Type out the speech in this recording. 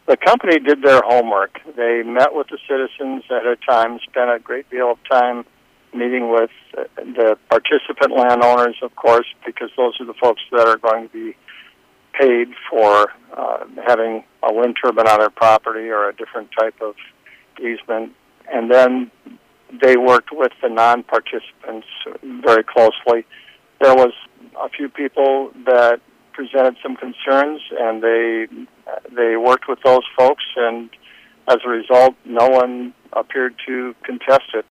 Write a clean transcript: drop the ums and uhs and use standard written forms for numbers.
The company did their homework. They met with the citizens at a time, spent a great deal of time meeting with the participant landowners, of course, because those are the folks that are going to be paid for having a wind turbine on their property or a different type of easement. And then they worked with the non-participants very closely. There was a few people that presented some concerns, and they worked with those folks, and as a result, no one appeared to contest it.